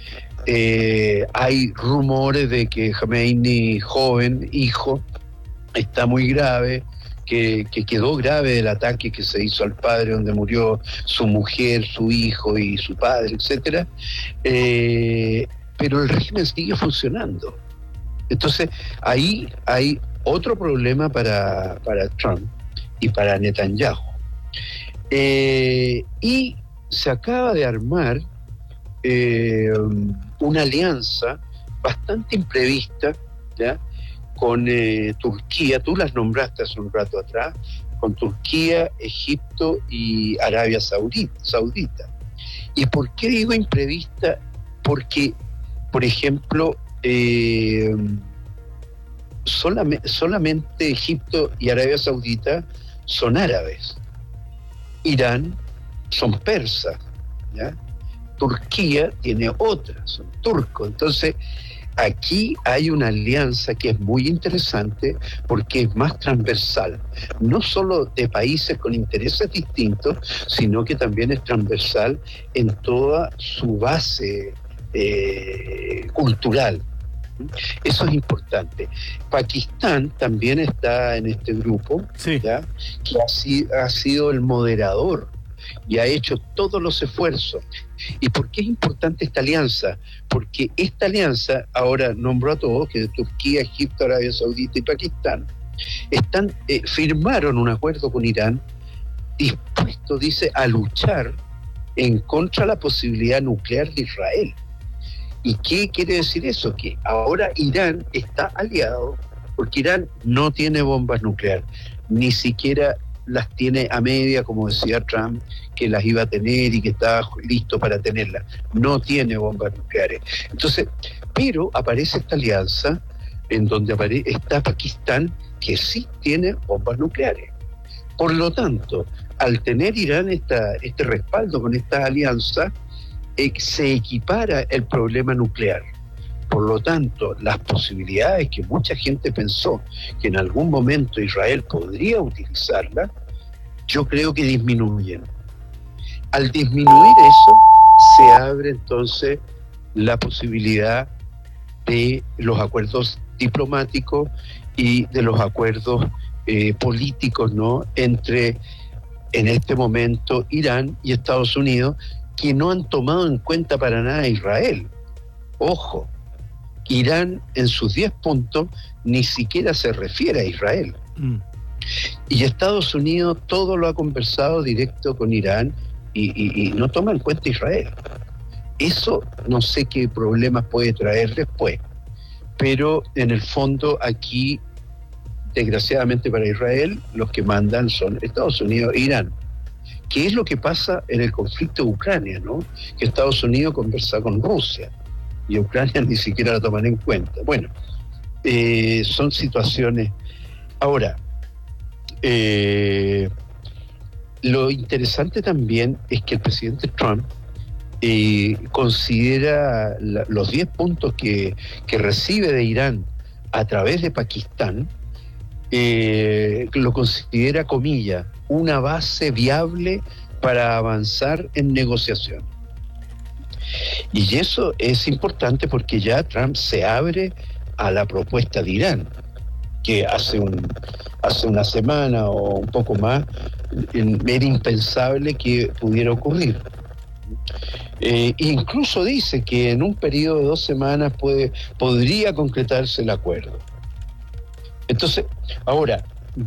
Hay rumores de que Khomeini, joven, hijo, está muy grave, que quedó grave del ataque que se hizo al padre, donde murió su mujer, su hijo y su padre, etcétera. Pero el régimen sigue funcionando. Entonces, ahí hay otro problema para Trump y para Netanyahu. Y se acaba de armar una alianza bastante imprevista, ¿ya?, con Turquía. Tú las nombraste hace un rato atrás, con Turquía, Egipto y Arabia Saudita. ¿Y por qué digo imprevista? Porque, por ejemplo, solamente Egipto y Arabia Saudita son árabes. Irán son persas, ¿ya? Turquía tiene otra, son turcos. Entonces, aquí hay una alianza que es muy interesante porque es más transversal, no solo de países con intereses distintos, sino que también es transversal en toda su base cultural. Eso es importante. Pakistán también está en este grupo, sí, ¿ya? Que ha sido el moderador y ha hecho todos los esfuerzos. ¿Y por qué es importante esta alianza? Porque esta alianza, ahora nombro a todos, que Turquía, Egipto, Arabia Saudita y Pakistán, firmaron un acuerdo con Irán dispuesto, dice, a luchar en contra de la posibilidad nuclear de Israel. ¿Y qué quiere decir eso? Que ahora Irán está aliado, porque Irán no tiene bombas nucleares, ni siquiera las tiene a media, como decía Trump, que las iba a tener y que estaba listo para tenerlas. No tiene bombas nucleares. Entonces, pero aparece esta alianza en donde está Pakistán, que sí tiene bombas nucleares. Por lo tanto, al tener Irán este respaldo con esta alianza, se equipara el problema nuclear. Por lo tanto, las posibilidades que mucha gente pensó que en algún momento Israel podría utilizarla, yo creo que disminuyen. Al disminuir eso, se abre entonces la posibilidad de los acuerdos diplomáticos y de los acuerdos políticos, ¿no?, entre, en este momento, Irán y Estados Unidos, que no han tomado en cuenta para nada a Israel. Ojo, Irán en sus 10 puntos ni siquiera se refiere a Israel. Y Estados Unidos todo lo ha conversado directo con Irán y no toma en cuenta a Israel. Eso no sé qué problemas puede traer después, pero en el fondo aquí, desgraciadamente para Israel, los que mandan son Estados Unidos e Irán. ¿Qué es lo que pasa en el conflicto de Ucrania, ¿no? Que Estados Unidos conversa con Rusia y Ucrania ni siquiera la toman en cuenta. Bueno, son situaciones. Ahora, lo interesante también es que el presidente Trump considera los 10 puntos que recibe de Irán a través de Pakistán, lo considera, comillas, una base viable para avanzar en negociación. Y eso es importante porque ya Trump se abre a la propuesta de Irán, que hace una semana o un poco más era impensable que pudiera ocurrir. Incluso dice que en un periodo de 2 semanas podría concretarse el acuerdo. Entonces, ahora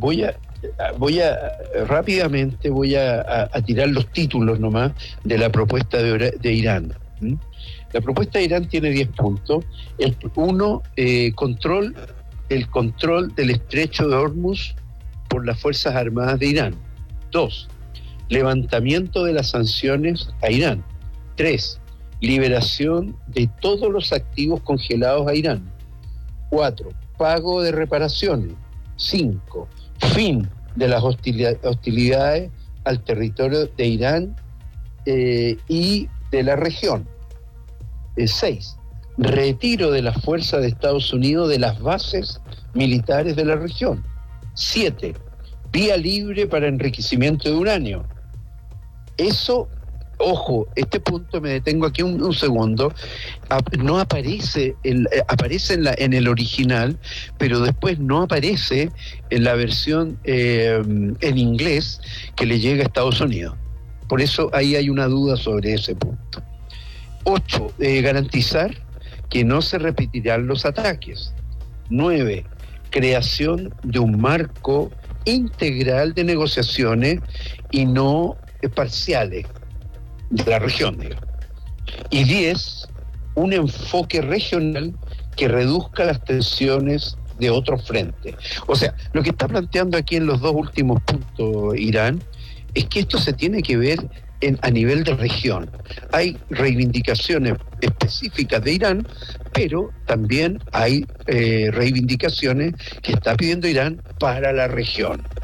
rápidamente voy a tirar los títulos nomás de la propuesta de Irán. La propuesta de Irán tiene 10 puntos. El control del estrecho de Hormuz por las Fuerzas Armadas de Irán. 2, levantamiento de las sanciones a Irán. 3, liberación de todos los activos congelados a Irán. 4, pago de reparaciones. 5, fin de las hostilidades al territorio de Irán y de la región. 6, retiro de las fuerzas de Estados Unidos de las bases militares de la región. 7, vía libre para enriquecimiento de uranio. Eso, ojo, este punto me detengo aquí un segundo. No aparece, en el original, pero después no aparece en la versión en inglés que le llega a Estados Unidos. Por eso ahí hay una duda sobre ese punto. 8, garantizar que no se repetirán los ataques. 9, creación de un marco integral de negociaciones y no parciales de la región, digamos. Y 10, un enfoque regional que reduzca las tensiones de otros frentes. O sea, lo que está planteando aquí en los 2 últimos puntos Irán es que esto se tiene que ver a nivel de región. Hay reivindicaciones específicas de Irán, pero también hay reivindicaciones que está pidiendo Irán para la región.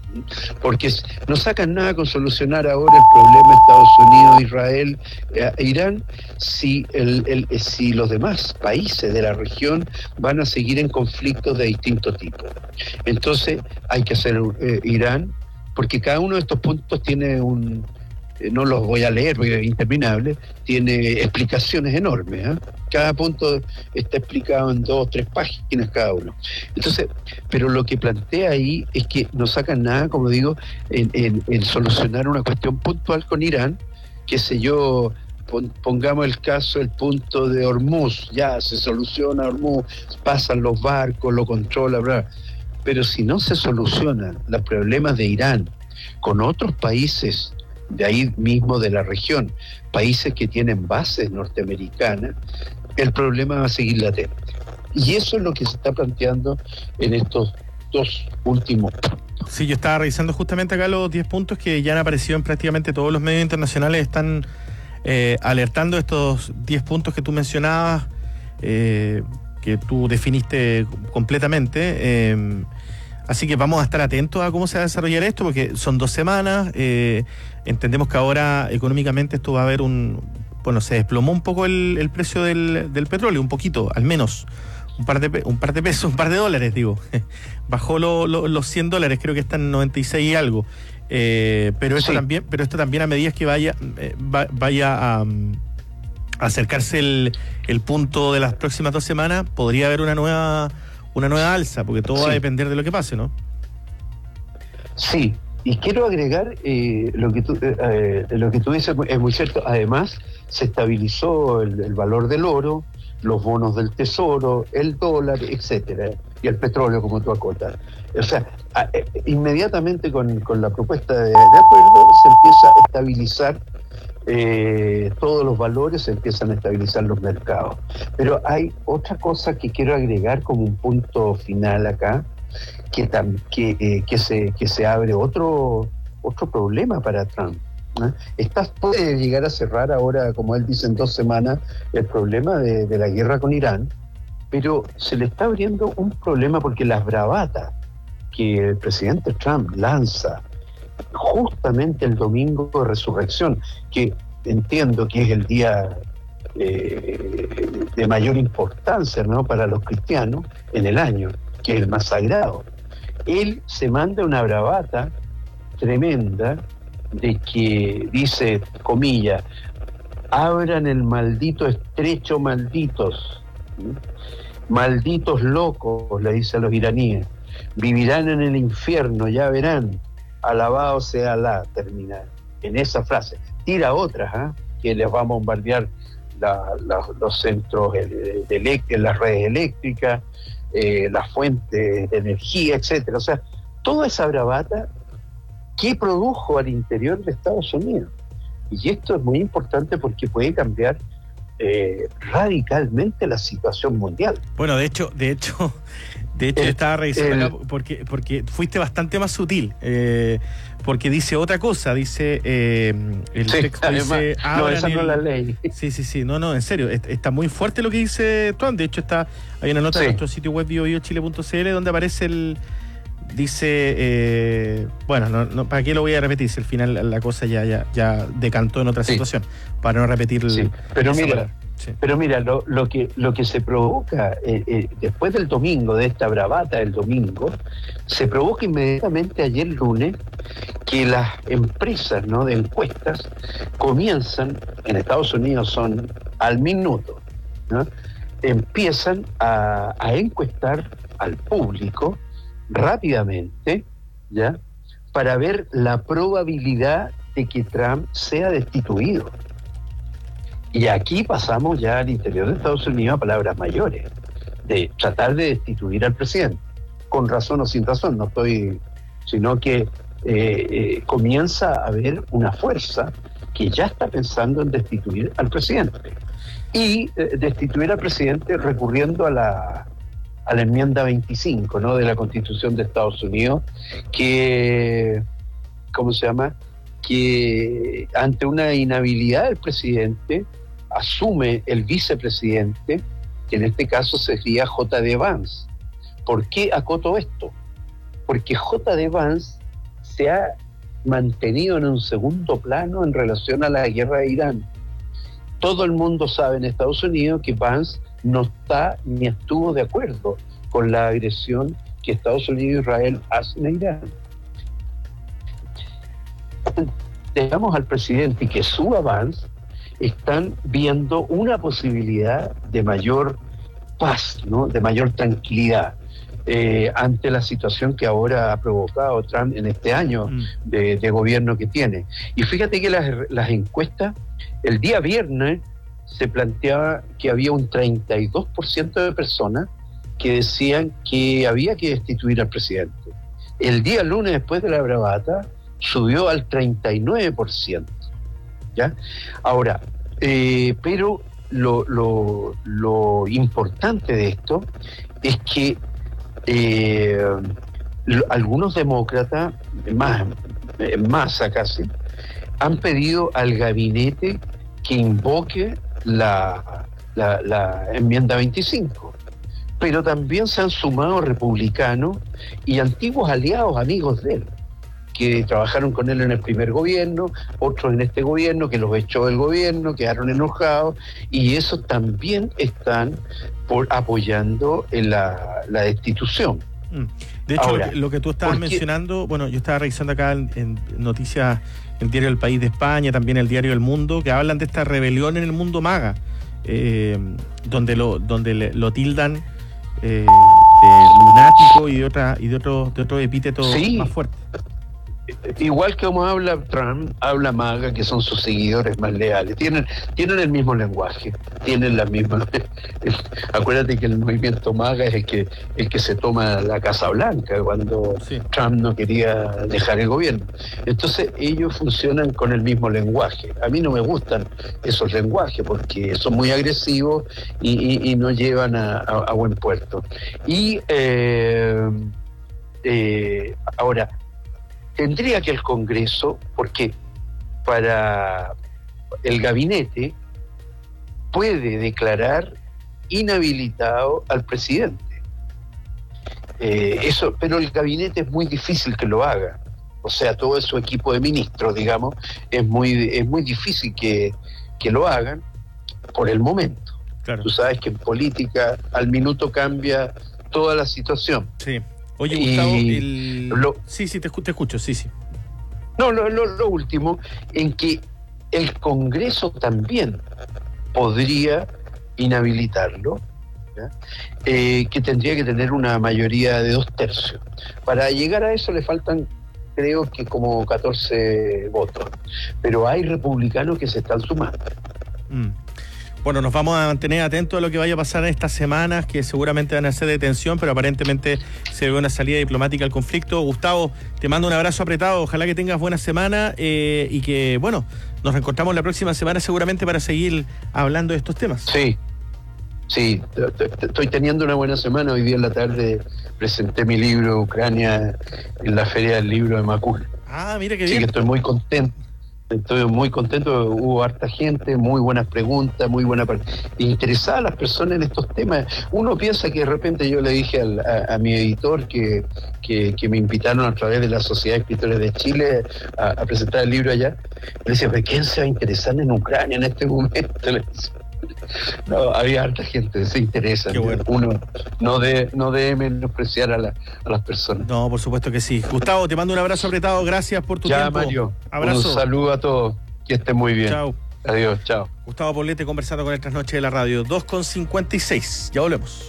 Porque no sacan nada con solucionar ahora el problema Estados Unidos, Israel, Irán, si los demás países de la región van a seguir en conflictos de distinto tipo. Entonces hay que hacer Irán, porque cada uno de estos puntos tiene no los voy a leer porque es interminable, tiene explicaciones enormes, ¿eh? Cada punto está explicado en 2 o 3 páginas cada uno. Entonces, pero lo que plantea ahí es que no sacan nada, como digo, en solucionar una cuestión puntual con Irán, qué sé yo, pongamos el caso, el punto de Hormuz, ya se soluciona Hormuz, pasan los barcos, lo controla, bla. Pero si no se solucionan los problemas de Irán con otros países de ahí mismo de la región, países que tienen bases norteamericanas, el problema va a seguir latente. Y eso es lo que se está planteando en estos 2 últimos puntos. Sí, yo estaba revisando justamente acá los 10 puntos que ya han aparecido en prácticamente todos los medios internacionales, están alertando estos 10 puntos que tú mencionabas, que tú definiste completamente. Así que vamos a estar atentos a cómo se va a desarrollar esto, porque son 2 semanas. Entendemos que ahora económicamente esto va a haber se desplomó un poco el precio del petróleo, un poquito, al menos. Un par de pesos, un par de dólares, digo. Bajó los $100, creo que está en 96 y algo. Pero esto también a medida que vaya a acercarse el punto de las próximas 2 semanas, podría haber una nueva alza, porque todo va a depender de lo que pase, ¿no? Sí, y quiero agregar lo que tú dices es muy cierto. Además, se estabilizó el valor del oro, los bonos del tesoro, el dólar, etcétera, y el petróleo, como tú acotas. O sea, inmediatamente con la propuesta de acuerdo se empieza a estabilizar todos los valores, se empiezan a estabilizar los mercados. Pero hay otra cosa que quiero agregar como un punto final acá, que se abre otro problema para Trump, ¿no? Puede llegar a cerrar ahora, como él dice, en 2 semanas el problema de la guerra con Irán, pero se le está abriendo un problema porque las bravatas que el presidente Trump lanza justamente el domingo de resurrección, que entiendo que es el día de mayor importancia, ¿no?, para los cristianos en el año, que es el más sagrado. Él se manda una bravata tremenda de que dice, comillas, abran el maldito estrecho, malditos, malditos locos, le dice a los iraníes, vivirán en el infierno, ya verán, alabado sea Alá, termina en esa frase. Tira otras, que les va a bombardear los centros las redes eléctricas, las fuentes de energía, etcétera. O sea, toda esa bravata que produjo al interior de Estados Unidos. Y esto es muy importante porque puede cambiar radicalmente la situación mundial. Bueno, de hecho estaba revisando acá porque fuiste bastante más sutil, porque dice otra cosa, dice el texto además, dice esa no es la ley. Sí, no, en serio, está muy fuerte lo que dice Trump. De hecho hay una nota en nuestro sitio web biobiochile.cl donde aparece dice, no, ¿para qué lo voy a repetir? Si al final la cosa ya decantó en otra situación, para no repetir. Pero mira, lo que se provoca después del domingo, de esta bravata del domingo, se provoca inmediatamente ayer lunes que las empresas, ¿no?, de encuestas comienzan, en Estados Unidos son al minuto, ¿no?, empiezan a encuestar al público rápidamente, ¿ya?, para ver la probabilidad de que Trump sea destituido. Y aquí pasamos ya al interior de Estados Unidos a palabras mayores, de tratar de destituir al presidente, con razón o sin razón, sino que comienza a haber una fuerza que ya está pensando en destituir al presidente. Y destituir al presidente recurriendo a la enmienda 25, ¿no?, de la Constitución de Estados Unidos, que, ¿cómo se llama?, que ante una inhabilidad del presidente asume el vicepresidente, que en este caso sería J.D. Vance. ¿Por qué acoto esto? Porque J.D. Vance se ha mantenido en un segundo plano en relación a la guerra de Irán. Todo el mundo sabe en Estados Unidos que Vance no está ni estuvo de acuerdo con la agresión que Estados Unidos e Israel hacen a Irán. Dejamos al presidente y que suba Vance, están viendo una posibilidad de mayor paz, ¿no? De mayor tranquilidad ante la situación que ahora ha provocado Trump en este año de gobierno que tiene. Y fíjate que las encuestas, el día viernes se planteaba que había un 32% de personas que decían que había que destituir al presidente. El día lunes, después de la bravata, subió al 39%. ¿Ya? Ahora, pero lo importante de esto es que algunos demócratas, en masa casi, han pedido al gabinete que invoque la enmienda 25. Pero también se han sumado republicanos y antiguos aliados, amigos de él, que trabajaron con él en el primer gobierno, otros en este gobierno, que los echó del gobierno, quedaron enojados, y eso también están apoyando en la destitución. De hecho, ahora, lo que tú estabas mencionando, bueno, yo estaba revisando acá en noticias, el diario El País de España, también el diario El Mundo, que hablan de esta rebelión en el mundo MAGA, donde lo tildan de lunático y de otro epíteto más fuerte. Igual que como habla Trump, habla MAGA, que son sus seguidores más leales. Tienen el mismo lenguaje, tienen la misma. Acuérdate que el movimiento MAGA es el que se toma la Casa Blanca cuando Trump no quería dejar el gobierno. Entonces ellos funcionan con el mismo lenguaje. A mí no me gustan esos lenguajes porque son muy agresivos y no llevan a buen puerto. Y ahora, tendría que el Congreso, porque para el gabinete puede declarar inhabilitado al presidente. Pero el gabinete es muy difícil que lo haga. O sea, todo su equipo de ministros, digamos, es muy difícil que lo hagan por el momento. Claro. Tú sabes que en política al minuto cambia toda la situación. Sí. Oye, Gustavo, sí, te escucho, sí. No, lo último, en que el Congreso también podría inhabilitarlo, que tendría que tener una mayoría de 2/3. Para llegar a eso le faltan, creo que como 14 votos, pero hay republicanos que se están sumando. Bueno, nos vamos a mantener atentos a lo que vaya a pasar en estas semanas, que seguramente van a ser de tensión, pero aparentemente se ve una salida diplomática al conflicto. Gustavo, te mando un abrazo apretado, ojalá que tengas buena semana y que, bueno, nos reencontramos la próxima semana seguramente para seguir hablando de estos temas. Sí, estoy teniendo una buena semana. Hoy día en la tarde presenté mi libro Ucrania en la Feria del Libro de Macul. Ah, mira qué bien. Sí, que estoy muy contento. Hubo harta gente, muy buenas preguntas, interesadas las personas en estos temas. Uno piensa que de repente, yo le dije a mi editor que me invitaron a través de la Sociedad de Escritores de Chile a presentar el libro allá, le decía, ¿pero quién se va a interesar en Ucrania en este momento? No, había harta gente, se interesa. Bueno. Uno no debe menospreciar a las personas. No, por supuesto que sí. Gustavo, te mando un abrazo apretado, gracias por tu tiempo. Mario, abrazo. Un saludo a todos, que estén muy bien. Chao. Adiós, chao. Gustavo Poblete conversando con el Trasnoche de la Radio, 2:56. Ya volvemos.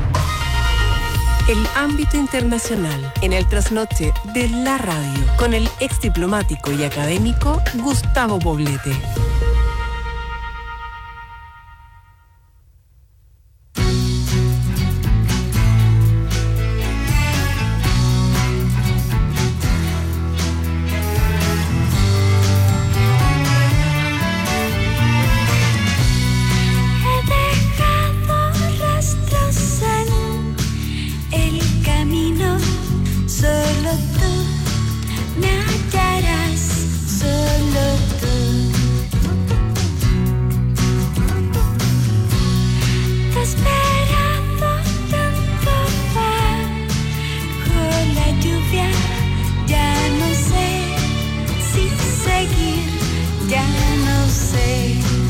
El ámbito internacional en el Trasnoche de la Radio, con el ex diplomático y académico Gustavo Poblete. Ya no sé